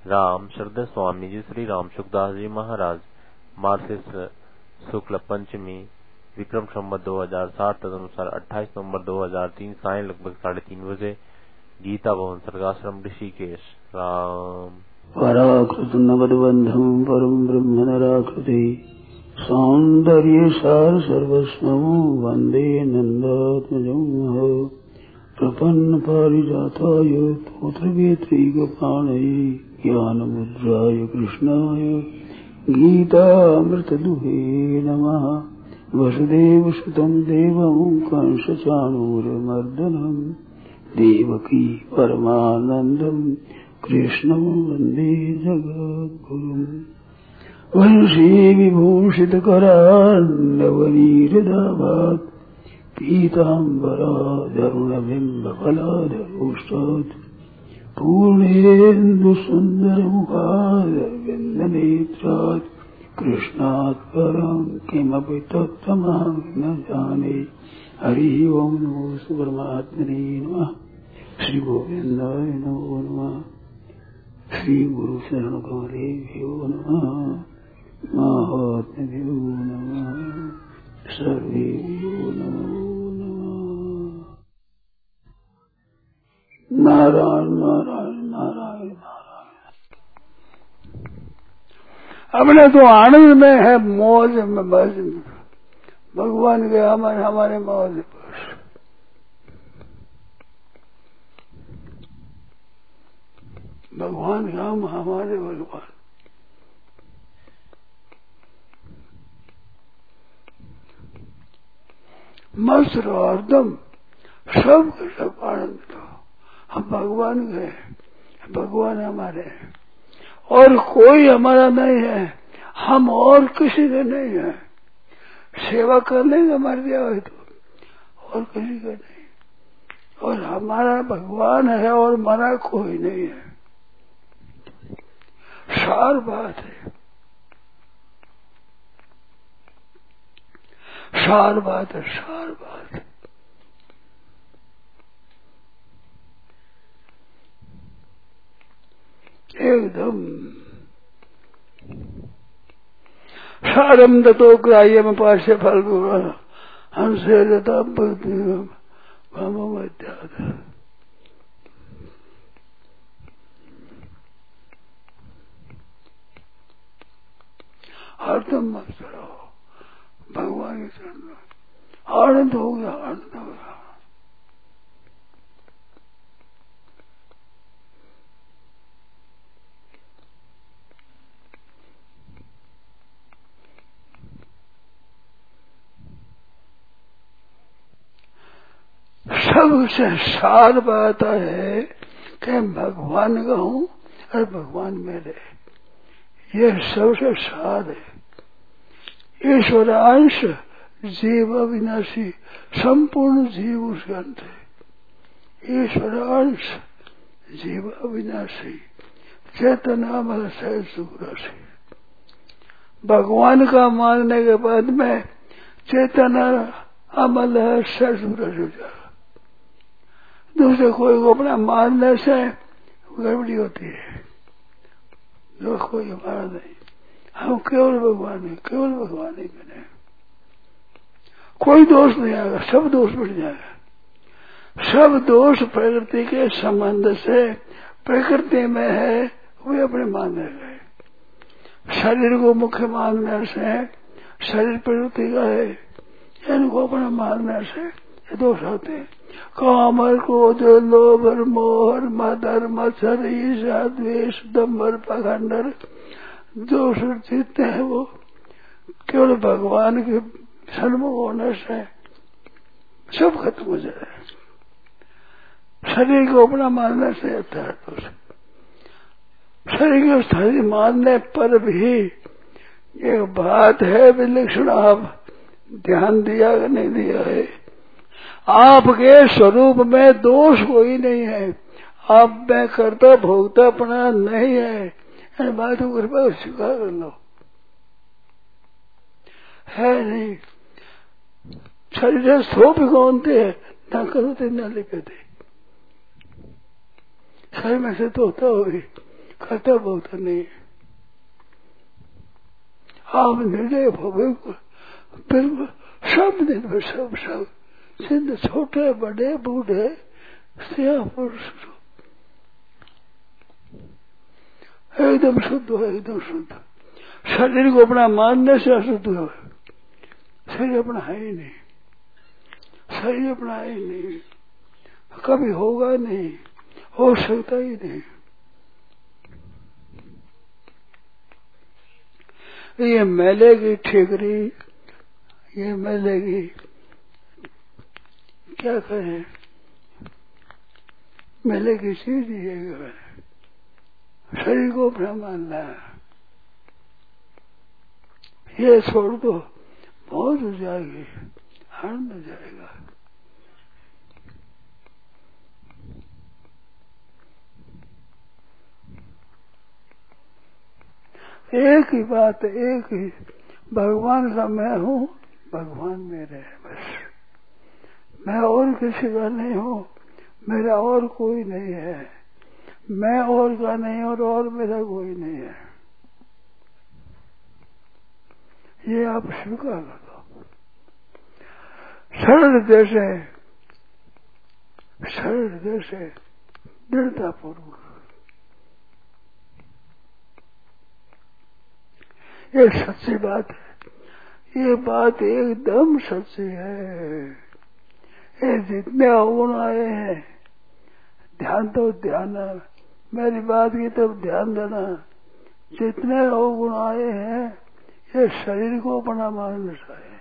राम श्रद्धेय स्वामी जी श्री राम सुखदास जी महाराज मार्गशीर्ष शुक्ल पंचमी विक्रम संवत 2060 तदनुसार 28 नवंबर 2003 सायं लगभग 3:30 बजे गीता भवन सर्गाश्रम ऋषिकेश। राम पराकृत नवद्बंधम परम ब्रह्म नराकृति सौंदर्य सार सर्वस्वं वंदे नंदात्मजं प्रपन्न पारिजाताय तोत्रवेत्रैकपाणये ज्ञानमुद्राय कृष्णाय गीतामृतदुहे नमः। वसुदेवसुतं देवं कंसचाणूरमर्दनं देवकी परमानन्दं कृष्णं वन्दे जगद्गुरुम्। वंशी विभूषितकरान्नवनीरदाभात् पीताम्बराधरुणबिम्बफलाधरोष्टात् पूर्णेन्दुसुन्दरमुखारविन्दनेत्रात् कृष्णात् परं किमपि तत्त्वमहं न जाने। हरिः ओम् नमो परमात्मने नमः। श्री गोविन्दाय नमो नमः। श्री गुरु शरण कमलेभ्यो नमः। महात्म्यो नमः। सर्वेभ्यो नमो नमः। नारायण नारायण नारायण नारायण। अपने तो आनंद में है, मौज में, बस भगवान के हमारे मौज बस। भगवान का हम हमारे भगवान। मस्त रहो हरदम, सब आनंद रहो। हम भगवान के, भगवान हमारे, और कोई हमारा नहीं है, हम और किसी के नहीं है। सेवा कर लेंगे मर जाए तो, और किसी का नहीं। और हमारा भगवान है और हमारा कोई नहीं है। सार बात है, सार बात है, सार बात है। एकदम सारम दतो ग्राह्यम पार्श्व फल हंसे दता हरदम मस्त रहो भगवान के चरण में। आनंद हो गया, आनंद हो गया। सबसे सार बात है कि भगवान का हूँ और भगवान मेरे, ये सबसे सार है। ईश्वरांश जीव अविनाशी, संपूर्ण जीव उसके अंत है। ईश्वरांश जीव अविनाशी, चेतनामल सहज सुराशि। भगवान का मानने के बाद में चेतना अमल है, सहज सुराशि हो जाएगा। दूसरे कोई को अपना मानने से गड़बड़ी होती है। जो कोई हमारा नहीं, हम केवल भगवान है, केवल भगवान ही बने। कोई दोष नहीं आएगा, सब दोष मिट जाएगा। सब दोष प्रकृति के संबंध से प्रकृति में है, वे अपने मानने गए। शरीर को मुख्य मानने से शरीर प्रकृति का है, इनको अपना मानने से ये दोष आते हैं। काम क्रोध लोभ मोह मदर मत्सर ईर्ष्या द्वेष दंभ पाखंड दोष जीतते हैं, वो केवल भगवान के सन्मुख होने से सब खत्म हो जाए। शरीर को अपना मानने से आता है दोष। शरीर को शरीर मानने पर भी एक बात है विलक्षण, आप ध्यान दिया कि नहीं दिया है। आपके स्वरूप में दोष कोई नहीं है, आप में कर्ता भोगता अपना नहीं है। इन बातों को कृपा स्वीकार कर लो, है नहीं। शरीर सो भिगोनते हैं, न करो तो न लिपते। शरीर में से तो होता होगी, कहता बहुत नहीं। आप निर्णय बिल्कुल बिल्कुल सब दिन में सब सिंध छोटे बड़े बूढ़े स्त्रियां पुरुष एकदम शुद्ध हो, एकदम शुद्ध। शरीर को अपना मानने से अशुद्ध हो। शरीर अपना है ही नहीं, शरीर अपना है ही नहीं, कभी होगा नहीं, हो सकता ही नहीं। ये मेले की ठिकरी, ये मेले की क्या करें, मेले की चीज ये शरीर को अपना मानना है। ये छोड़ दो, मौज हो जाएगी, आनंद हो जाएगा। एक ही बात, एक ही, भगवान का मैं हूँ, भगवान मेरे है बस। मैं और किसी का नहीं हूँ, मेरा और कोई नहीं है। मैं और का नहीं और मेरा कोई नहीं है। ये आप स्वीकार कर दो। सरल जैसे दृढ़ता पूर्वक। ये सच्ची बात है, ये बात एकदम सच्ची है। ये जितने अवगुण आए हैं, ध्यान तो ध्यान, मेरी बात की तरफ ध्यान देना। जितने अवगुण आए हैं, ये शरीर को अपना मानने से आए।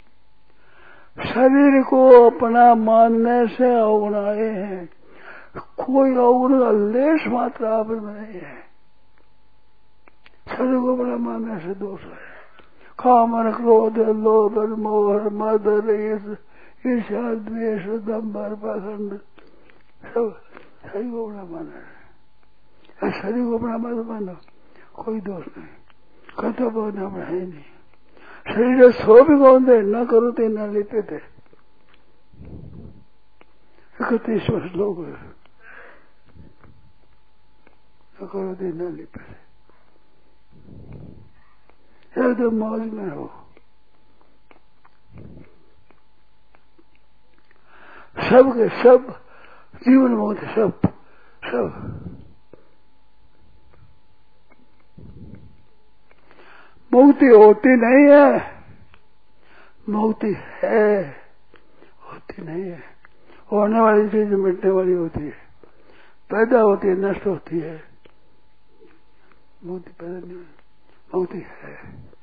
शरीर को अपना मानने से अवगुण आए हैं। कोई अवगुण का लेश मात्र आप में नहीं है। शरीर को अपना मानने से दोष है। काम, क्रोध, लोभ, मोह, मद, ईर्ष्या, द्वेष, दंभ, पाखंड, सब शरीर को अपना माना है। शरीर को अपना मत मानो, कोई दोष नहीं। कहता बहुत अपना है नहीं। शरीर सो भी कौन दे, न करो तो न लेते थे। 31वां श्लोक है, न करो तो न लेते थे। एकदम मौज में हो। सब के सब जीवन मुक्त, सब मुक्ति होती नहीं है, मुक्ति है, होती नहीं है। होने वाली चीज मिटने वाली होती है, पैदा होती है, नष्ट होती है। मुक्ति पैदा नहीं, मुक्ति है।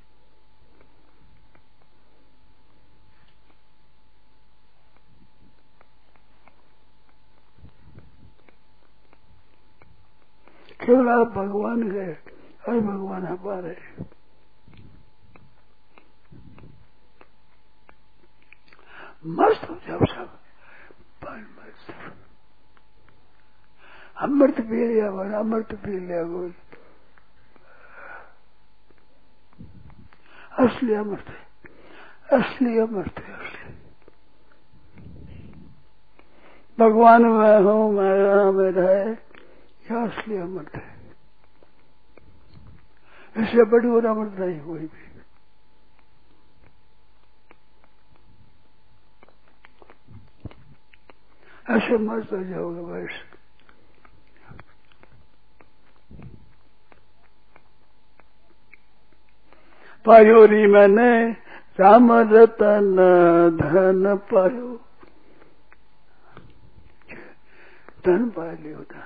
केवल आप भगवान गए और भगवान हमारे। मस्त हो जाओ सब, मस्त। अमृत पी लिया, अमृत पी लिया कोई। असली अमृत है, असली अमृत है, असली। भगवान मैं हूँ, मेरा है, यह असली अमृत है। इससे बड़ी और अमृत नहीं कोई भी। ऐसे मस्त हो जाओगे बस। पायो री मैंने राम रतन धन पायो, धन पा लियो था।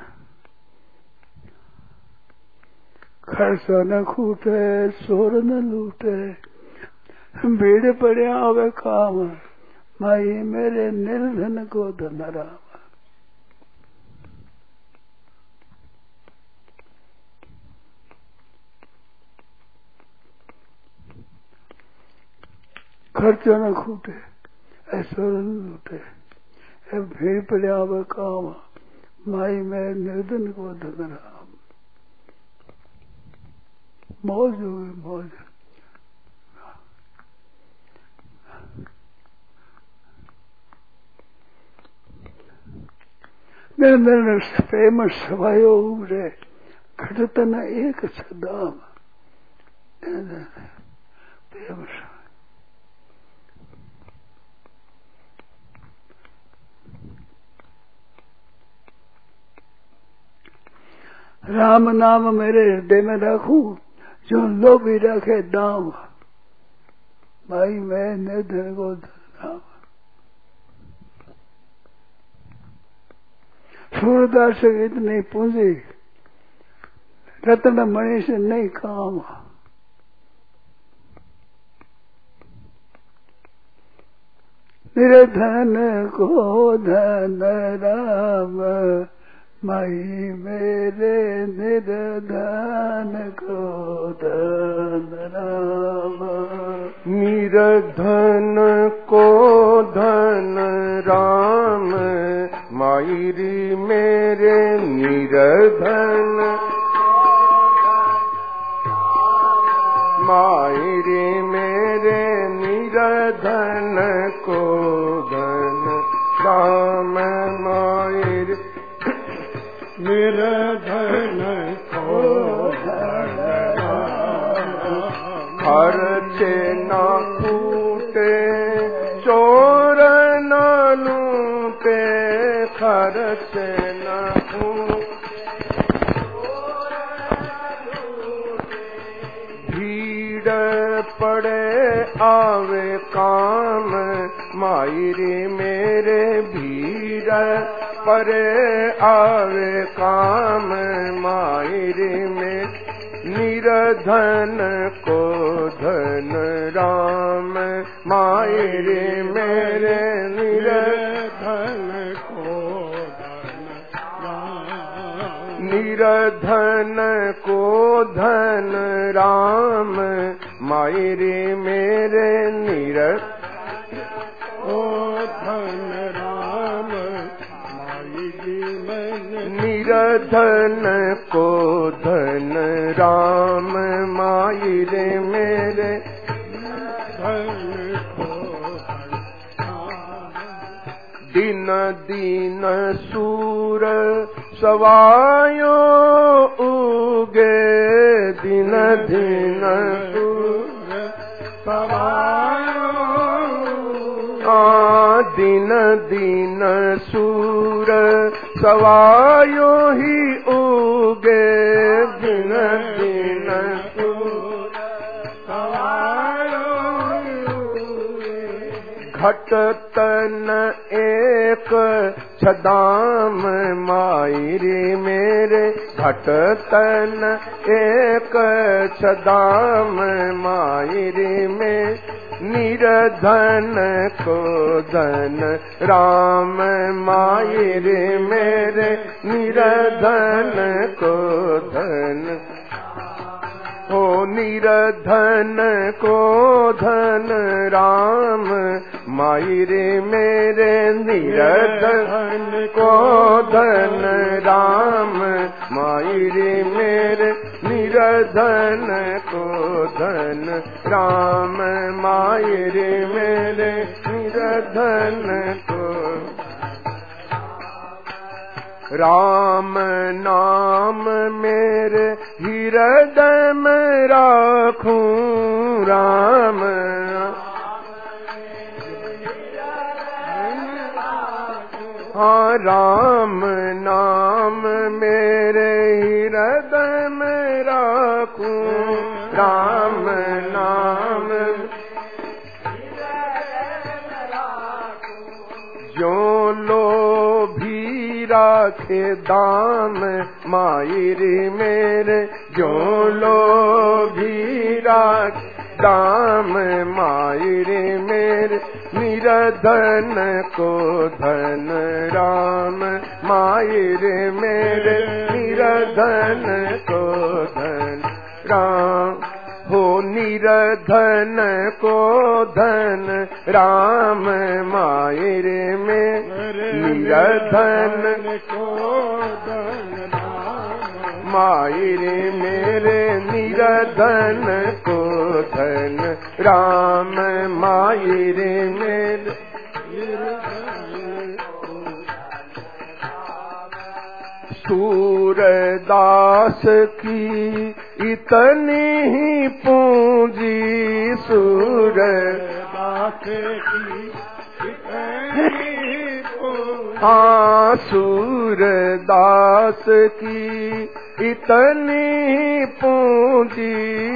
खर्च न खूटे, सोर न लूटे, भीड़ पड़े आवे काम, माई मेरे निर्धन को धन राम। खर्च न खूटे, ऐश्वर्य न लूटे, भीड़ पड़े आवे काम, माई मेरे निर्धन को धन राम। मौज हो गई, मौज। मेरे फेमस सभायोग रे घटतन एक दाम राम नाम मेरे हृदय में रखूं जो लोभी रखे दाम। भाई मैं निर्धन को धन। सूरदास से इतनी पूंजी रत्न मणि से नहीं काम। निर्धन को धन राम माई मेरे निर्धन को धन राम। निर्धन को धन राम मायरी मेरे निर्धन मायरी मेरे निर्धन को धन राम मायरी निर्धन को धन खर्चे न फूटे चोर न लूटे खर्चे न भीड़ पड़े आवे काम मायरी मेरे भीड़ परे आवे काम मायरी में निर्धन को धन राम मायरी मेरे निर्धन को धन राम निर्धन को धन राम मायरी मेरे निर्धन निर्धन को धन राम मायरे मेरे धन को दिन दिन सूर सवायो उगे दिन दिन सूर सवायो दिन दिन सूर सवायो ही उगे दिन दिन सूर सवायो घटतन एक छदाम मायरे मेरे घटतन एक छदाम मायरे में निर्धन को धन राम मायरे मेरे निर्धन को धन हो निर्धन को धन राम मायरे मेरे निर्धन को धन राम मायरे मेरे निर्धन को धन राम मायरे मेरे निर्धन को राम नाम मेरे हृदय में राखूं राम हाँ राम नाम मेरे हृदय में राखूं राम नाम जो लोभी राखे दाम मायरे मेरे जो लोभी राखे दाम मायरे मेरे निर्धन को धन राम मायरे मेरे निर्धन को धन राम हो निर्धन को धन राम मायरे में निर्धन को धन मायरे मेरे निर्धन को धन राम मायरे मेरे सूरदास की इतनी ही पूंजी, सूरदास की इतनी ही पूंजी, हाँ सूरदास की इतनी ही पूंजी,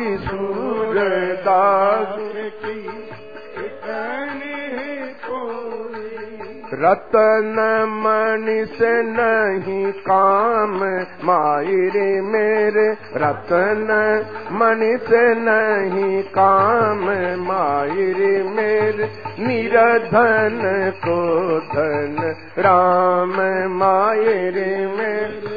सूरदास की इतनी ही पूंजी। रतन मणि से नहीं काम मायरे मेरे, रतन मणि से नहीं काम मायरे मेरे, निरधन को धन राम मायरे मेरे,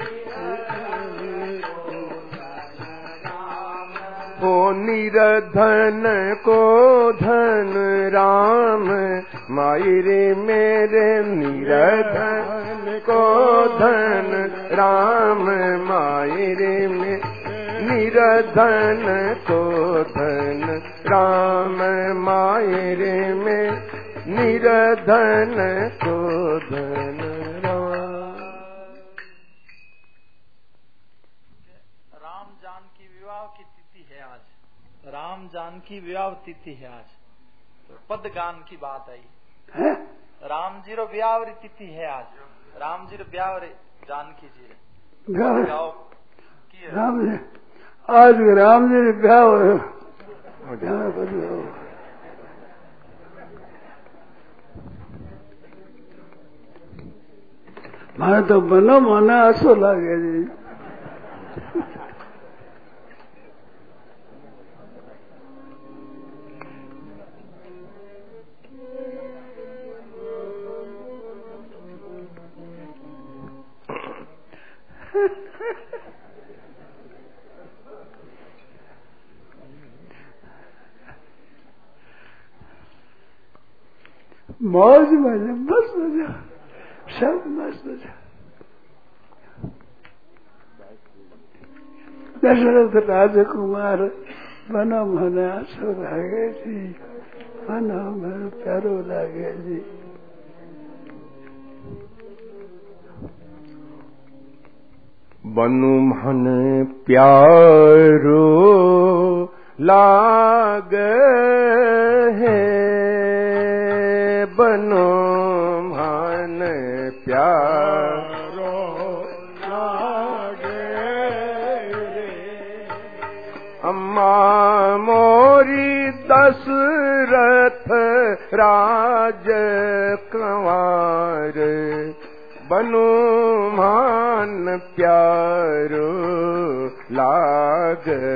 ओ निरधन को धन राम मायरे मेरे, निरधन को धन राम मायरे में, निरधन को धन राम मायरे में, निरधन को धन राम जानकी विवाह तिथि है आज। तो पद गान की बात आई है? राम जी रो ब्याह री तिथि है आज, राम जी रो ब्याह रे जानकी जी रे गाओ की है? राम जी आज राम जी रे ब्याह हो मारे तो बनो मना आसो लागे जी। मौज मजा मस्त मजा सब मस्त मजा। दशरथ राजकुमार बनो मन आसो लागे जी, बनो मन प्यारो लागे जी। बनु मन प्यारो लागे है, बनो मन प्यारो लागे रे, अम्मा मोरी दशरथ राजकुमार, बनु मान प्यारो लागे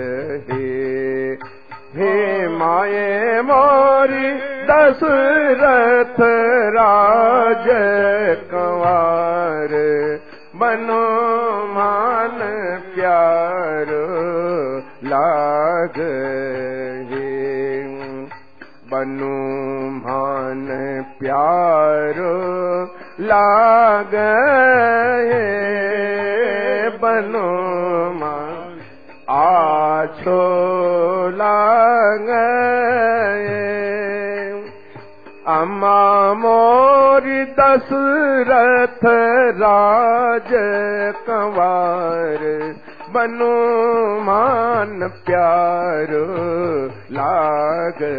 हे माये मोरी दशरथ राजकुमार, बनु मान प्यारो लागे, बनु मान प्यारो लागे, बनु मान आछो लागे, अम्मा मोरी दशरथ राजकुमार, बनु मान प्यारो लागे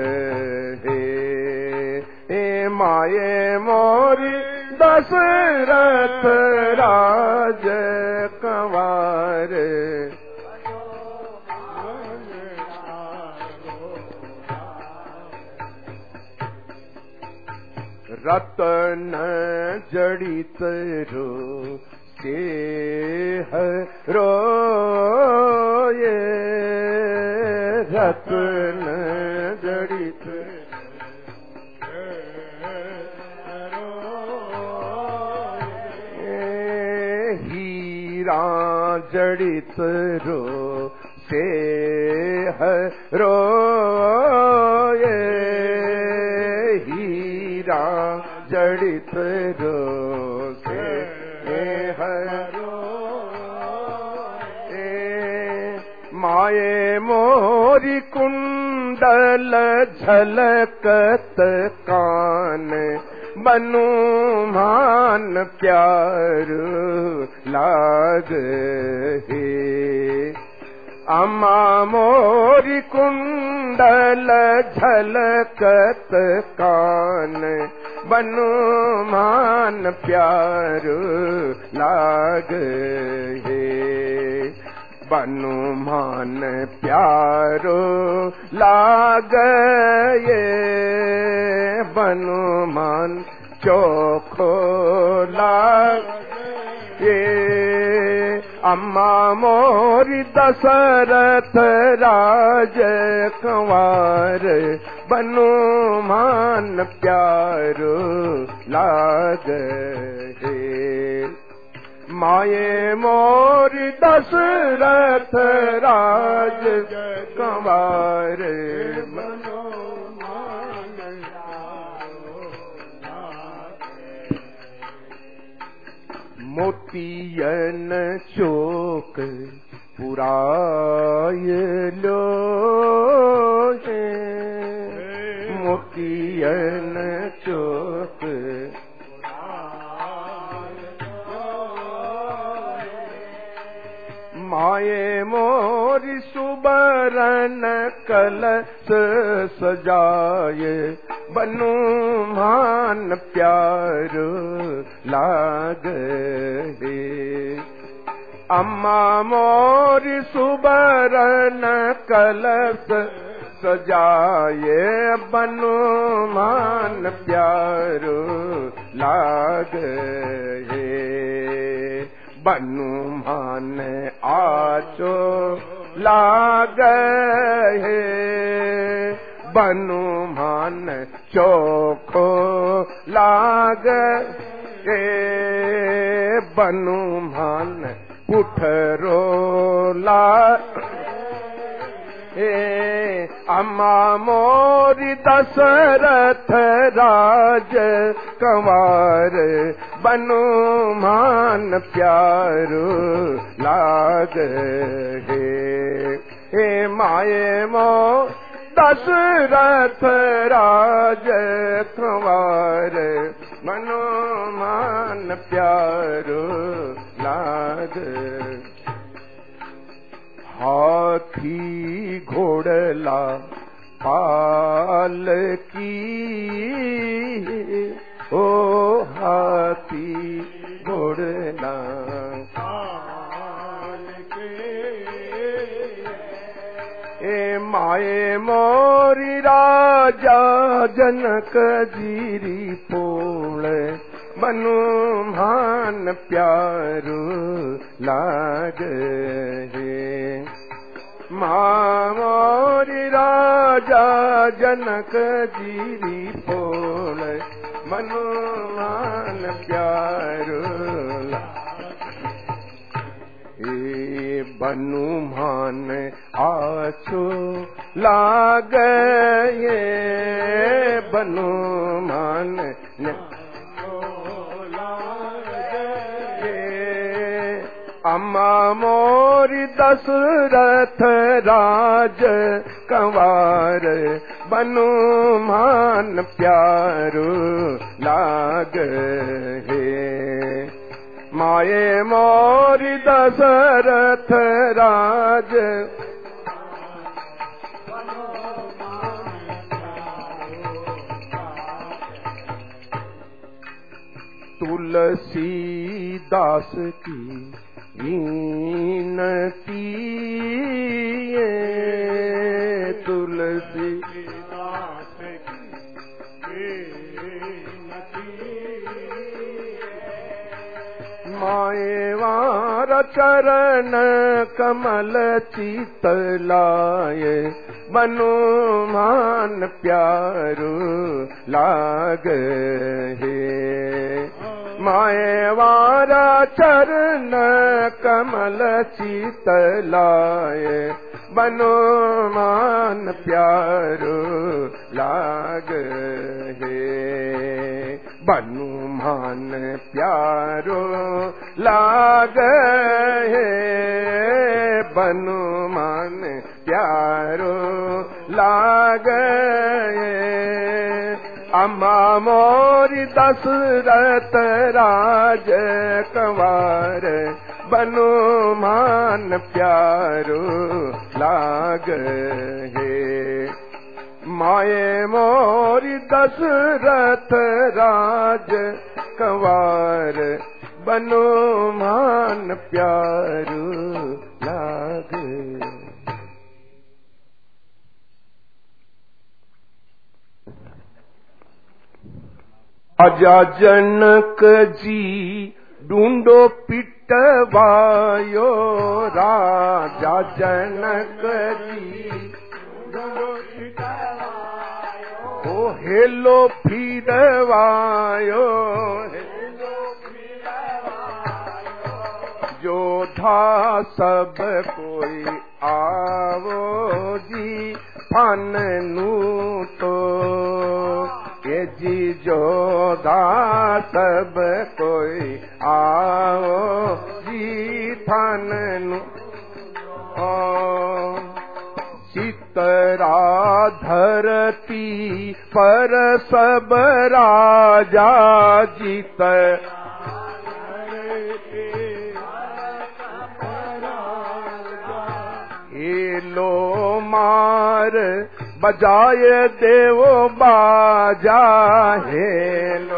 हे माये मोरी दशरथ राजकुमार, रतन जड़ित रो के रोये, रतन जड़ित हीरा जड़ित रो से रोये, हीरा जड़ित रो से माये मोरी कुंडल झलकत कान, बनु मान प्यारो लागे अम्मा मोरी कुंडल झलकत कान बनु मान प्यारो लागे बनु मान प्यारो लागे बनु मान चोखो लागे अम्मा मोरी दशरथ राज कंवार बनु मान प्यारो लागे माये मोरी दशरथ राज कंवार बनु मोतियन चोक पुराय लो मोतियन चोक माये मोरी सुबरन कलश सजाए बनु मान प्यारो लागे अम्मा मोरी सुबरन कलश सजाए बनु मान प्यारो लागे बनु मान आचो लागे बनु मान चोखो लागे बनु मान पुठरो लागे अम्मा मोरी दशरथ राज कंवार बनु मान प्यारो लागे हे माये मो दशरथ राज कंवार बनु मान प्यारो लागे हाथी घोड़ला पाल की ओ हाथी घोड़ला पाल के ए माये मोरी राजा जनक जीरी पोल बनु मान प्यारो लागे मोरी राजा जनक जीरी पोल बनु मान प्यारो लागे बनु मान आछो लागे बनु मान अम्मा मोरी दशरथ राज कंवार बनु मान प्यारो लागे माये मोरी दशरथ राज तुलसी दास की वीनती तुलसी दास की माये वार चरण कमल चितलाए बनु मान प्यारो लागे माये वारा चरण कमल चितलाए बनु मान प्यारो लागे बनु मान प्यारो लागे बनु मान प्यारो लागे अम्मा मोरी दशरथ राज कंवार बनो मान प्यारो लाग है। माए मोरी दशरथ राज कंवार बनो मान प्यारो लाग। राजा जनक जी ढूंढो पिटवायो, राजा जनक जी ढूंढो पिटवायो, ओ हेलो फिरवायो, जोधा सब कोई आवो जी फाननू तो, ये जी जोधा सब कोई आओ जी फाननू। चितरा धरती पर सब राजा जीत, हेलो मार बजाए देवो बाजा, हेलो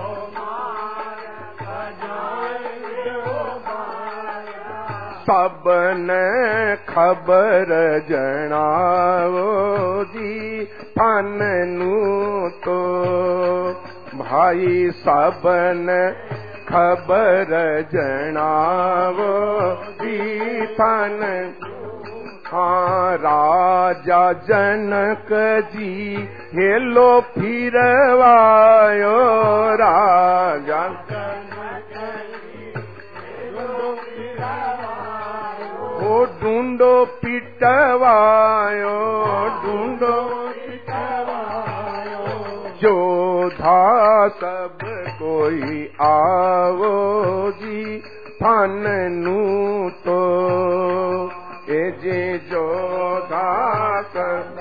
सबने खबर जनाओ जी फाननू तो, भाई सबने खबर जनाओ जी फाननू। हाँ राजा जनक जी हेलो फिरवायो, राजा जनक जी हेलो फिरवायो, ओ ढूंढो पिटवायो, ढूंढो पिटवायो, जोधा सब कोई आवो जी फाननू तो, ए जे जोधा सब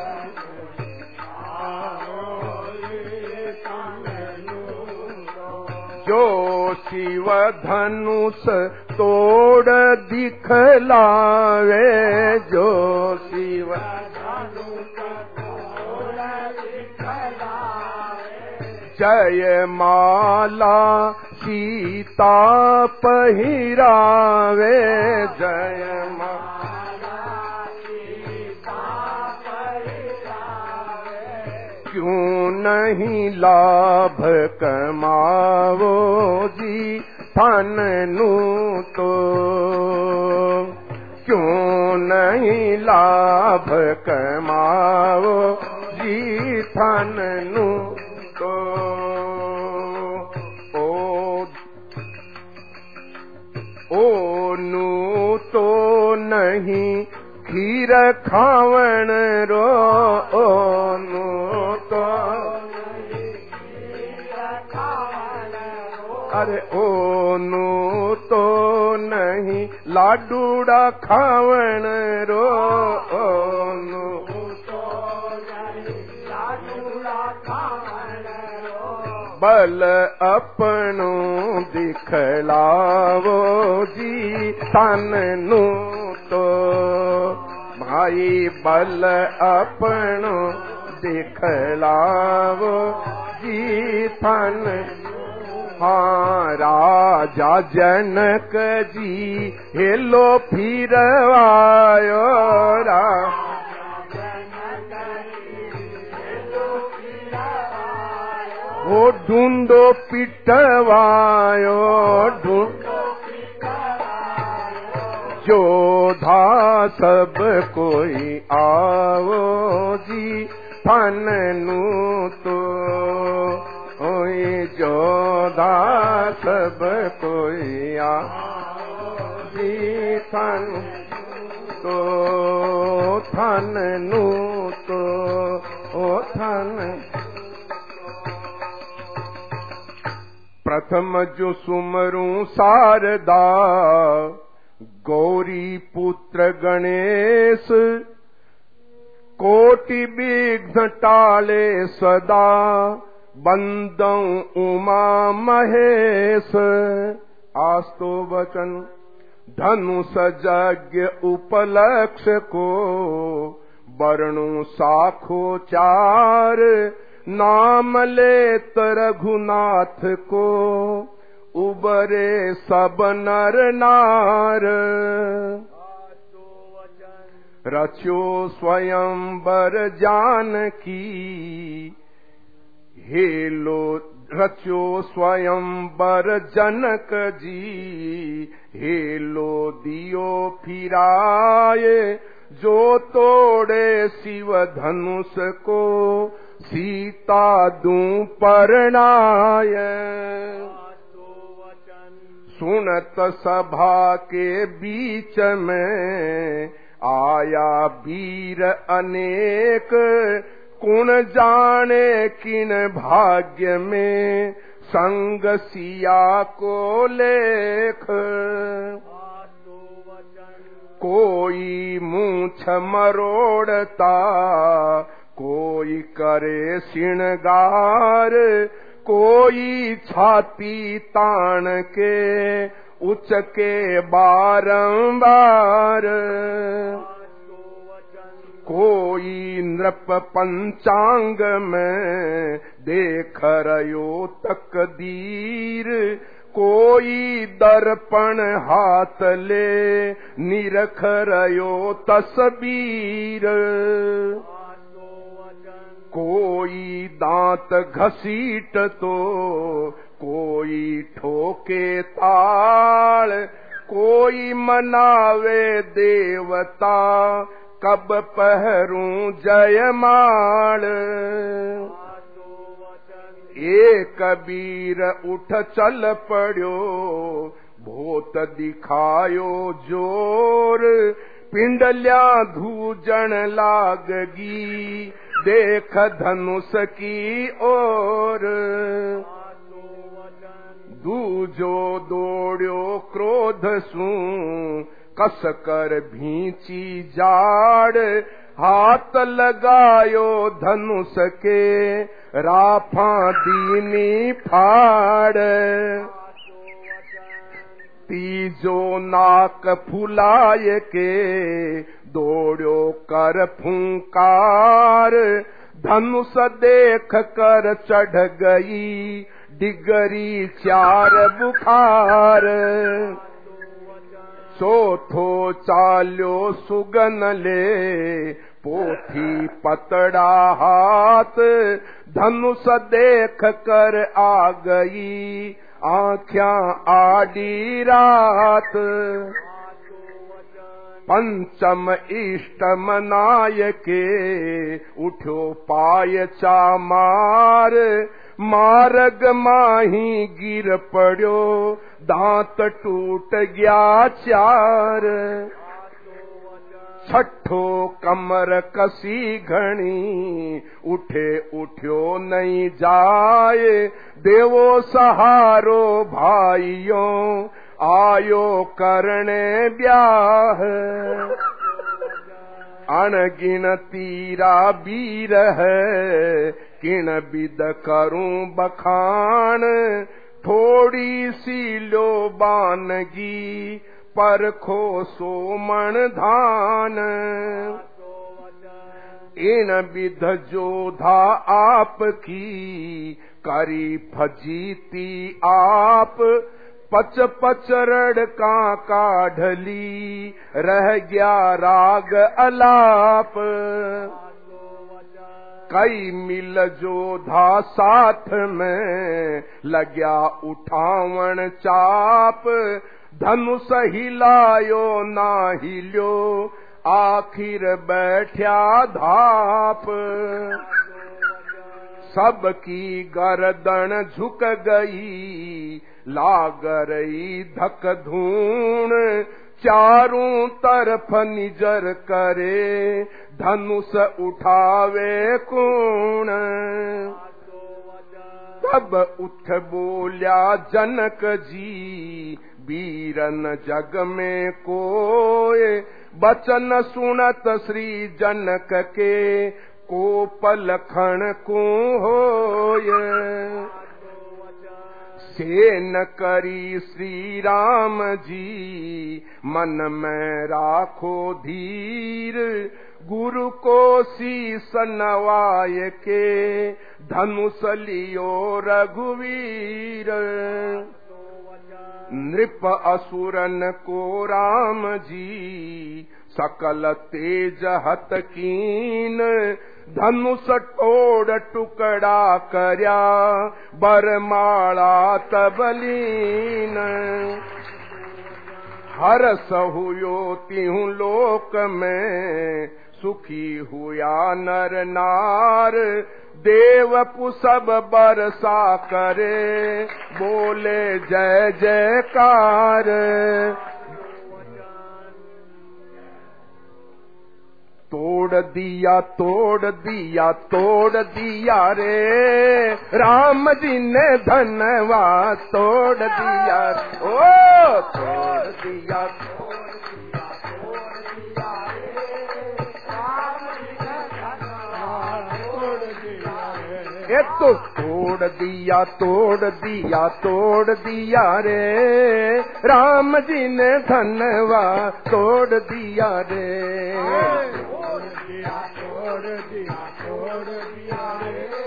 जो शिव धनुष तोड़ दिखलावे, जो शिव धनुष तोड़ दिखलावे, जय माला सीता पहिरावे, जय माला क्यों नहीं लाभ कमावो जी फाननू तो, क्यों नहीं लाभ कमावो जी फाननू तो। ओ नू तो नहीं खीर खावण रो, ओ नू तो अरे ओ नू तो नहीं लाडूड़ा खावण रो, ओ नू तो नहीं लाडूड़ा खावण रो, बल अपनो दिखलावो जी फाननू तो, भाई बल अपनो दिखलावो जी फाननू। हाँ राजा जनक जी हेलो फिरवायो, राजा जनक जी हेलो फिरवायो, वो ढूंढो पिटवायो, ढूंढो पिटवायो, जोधा सब कोई आओ जी फाननू तो, ओए जोधा सब कोई आओ जी फाननू तो, फाननू तो, ओ फान। प्रथम जो सुमरूं शारदा, गौरी पुत्र गणेश, कोटि विघ्न टाले सदा, बंदौ उमा महेश आस्तो वचन धनुष यज्ञ उपलक्ष्य को वर्णु साखो चार नाम लेत रघुनाथ को उबरे सब नर नार रच्यो स्वयंवर जानकी हेलो रच्यो स्वयंवर जनक जी हेलो दियो फिराए जो तोड़े शिव धनुष को सीता दूं परणाय सुनत सभा के बीच में आया वीर अनेक कुण जाने किन भाग्य में संग सिया को लेख कोई मूछ मरोड़ता कोई करे श्रृंगार कोई छाती तान के उचके बारंबार कोई नृप पंचांग में देख रयो तकदीर कोई दर्पण हाथ ले निरख रयो तस्वीर कोई दांत घसीट तो कोई ठोके ताल कोई मनावे देवता कब पहरूं जयमाल एक वीर उठ चल पड़ो भूत दिखायो जोर पिंडल्या धूजन लागगी देख धनुष की ओर दूजो दौड़ो क्रोध सू कस कर भींची जाड़ हाथ लगायो धनुष के राफा दीनी फाड़ तीजो नाक फुलाय के दौड़ो कर फूंकार धनुष देख कर चढ़ गई डिगरी चार बुखार चौथो चाल्यो सुगन ले पोथी पतड़ा हाथ धनुष देख कर आ गई आँख्यां आडी रात पंचम इष्ट मनाय के उठो पाय चामार मार्ग माही गिर पड़ो दांत टूट गया चार छठो कमर कसी घणी उठे उठ्यो नहीं जाए देवो सहारो भाइयों आयो करने ब्याह अनगिनतीरा वीर है किन बिद करूं बखान थोड़ी सी लो बानगी परखो सोमन धान इन विध जोधा आपकी करी फजीती आप पच पच रड़का काढ़ली रह गया राग अलाप कई मिल जोधा साथ में लग्या उठावन चाप धनुष हिलायो ना हिलो आखिर बैठ्या धाप सबकी गर्दन झुक गई लाग रही धक धूण चारों तरफ निजर करे धनुष उठावे कौन तब उठ बोल्या जनक जी वीरन जग में कोय बचन सुनत श्री जनक के को पलखण को होय से न करी श्री राम जी मन में राखो धीर गुरु को शीस नवाय के धनुष लियो रघुवीर नृप असुरन को राम जी सकल तेज हत कीन धनुष तोड़ टुकड़ा करया बरमाला तबलीन हर सहुयो तिहु लोक में सुखी हुआ नर नार देवपु सब बरसा करे बोले जय जयकार तोड़ दिया तोड़ दिया तोड़ दिया रे राम जी ने धनवा तोड़ दिया ओ तोड़ दिया ये तो तोड़ दिया तोड़ दिया तोड़ दिया रे राम जी ने धनवा तोड़ दिया रे तोड़ दिया रे